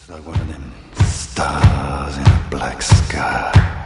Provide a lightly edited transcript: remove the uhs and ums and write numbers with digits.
Like one of them stars in a black sky.